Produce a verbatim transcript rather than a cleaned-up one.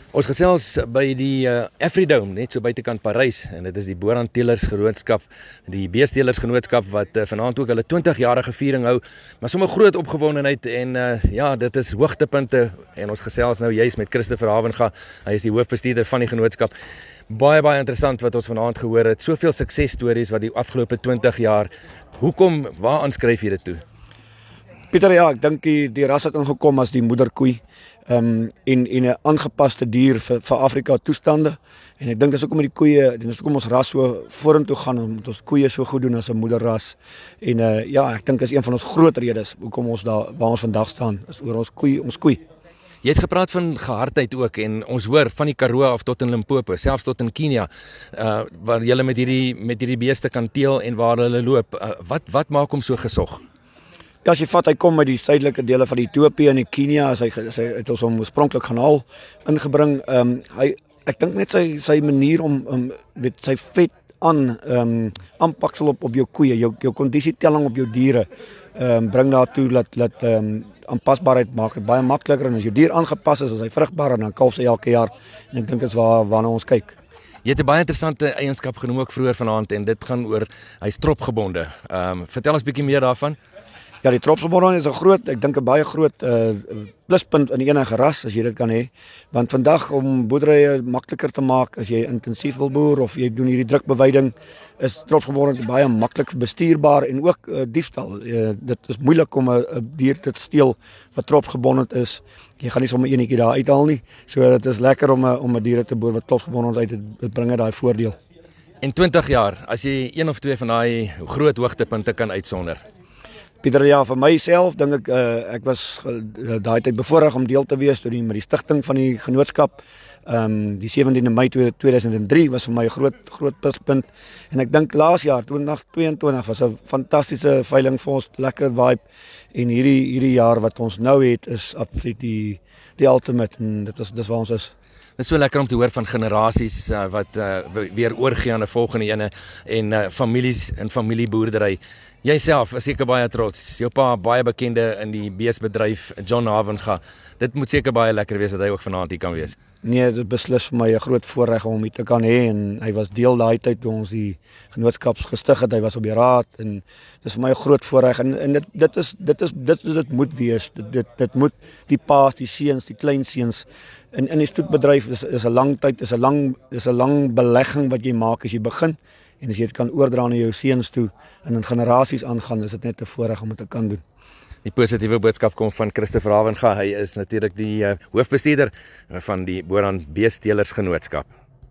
Ons gesels by die uh, Afridome, net so buitekant Parys, en dit is die Boran Teelers Genootskap, die Beesteelers Genootskap wat uh, vanaand ook hulle twintig-jarige viering hou, maar sommer groot opgewondenheid en uh, ja, dit is hoogtepunte en ons gesels nou juist met Christopher Havenga, hy is die hoofbestuurder van die genootskap. Baie baie interessant wat ons vanaand gehoor het, soveel suksesstories wat die afgelope twintig jaar, hoekom, waar aanskryf jy dit toe? Pieter, ja, ek dink die, die ras het ingekom as die moederkoei um, en, en 'n aangepaste dier vir, vir Afrika toestande. En ek dink dis ook om die koeie, dis ook om ons ras so vorentoe gaan, om ons koeie so goed doen as 'n moederras. En uh, ja, ek dink is een van ons groot redes hoekom ons daar waar ons vandag staan, is oor ons koei, ons koei. Jy het gepraat van gehardheid ook en ons hoor van die Karoo af tot in Limpopo, selfs tot in Kenia, uh, waar jy met hierdie met hierdie beeste kan teel en waar hulle loop. Uh, wat wat maak hom so gesog? Ja, as jy vat, hy kom met die suidelike dele van Ethiopië en die Kenia, as hy, as hy het ons hom oorspronklik gaan haal, ingebring. Um, hy, ek dink net sy sy manier om um, met sy vet aan um, aanpaksel op op jou koeie, jou jou kondisietelling op jou diere, um, bring daartoe dat dat um, aanpasbaarheid maak dit baie makliker, en as jou dier aangepas is, as hy vrugbaar en dan kalf sy elke jaar. En ek dink dit is waar waarna ons kyk. Jy het 'n baie interessante eienskap genoem ook vroeër vanaand en dit gaan oor hy's tropgebonde. Ehm um, vertel ons bietjie meer daarvan. Ja, die tropgebonde is 'n groot, ek dink 'n baie groot uh, pluspunt in enige ras as jy dit kan hê. Want vandag om boerderye makliker te maak, as jy intensief wil boer of jy doen hierdie drukbeweiding, is tropgebonde baie maklik bestuurbaar en ook uh, diefstal. Uh, dit is moeilik om 'n dier te steel wat tropgebonde is. Jy gaan nie sommer enetjie daar uithaal nie. So dit is lekker om 'n om 'n dier te boer wat tropgebonde uit dit, dit bring daai voordeel. In twintig jaar, as jy een of twee van daai groot hoogtepunte kan uitsonder. Pieter, ja, vir myself dink ek uh, ek was uh, daai tyd bevoorreg om deel te wees toe die met die stigting van die genootskap. Ehm um, die sewentiende Mei tweeduisend drie was vir my 'n groot groot pluspunt, en ek dink laas jaar twintig tweeëntwintig was 'n fantastiese veiling vir ons, lekker vibe, en hierdie hierdie jaar wat ons nou het is absoluut die die ultimate, en dit is dis waar ons is. Dit is so lekker om te hoor van generasies uh, wat uh, weer oorgie aan 'n volgende ene en uh, families en familieboerdery. Jy self is seker baie trots. Jou pa baie bekende in die beesbedryf, John Havenga. Dit moet seker baie lekker wees dat hy ook vanaand hier kan wees. Nee, dit is beslis vir my 'n groot voorreg om hom te kan hê, en hy was deel daai tyd toe ons die genootskap gestig het. Hy was op die raad, en dis vir my 'n groot voorreg, en en dit dit is dit is dit dit, dit moet wees. Dit dit dit moet die paas, die seuns, die kleinseuns in in die stoetbedryf is is 'n lang tyd, is 'n lang is 'n lang belegging wat jy maak as jy begin. En as jy dit kan oordra na jou seuns toe en in generasies aangaan, is dit net 'n voorreg om dit te kan doen. Die positiewe boodskap kom van Christopher Havenga. Hy is natuurlik die uh, hoofbestuurder van die Boran Beesteelers Genootskap.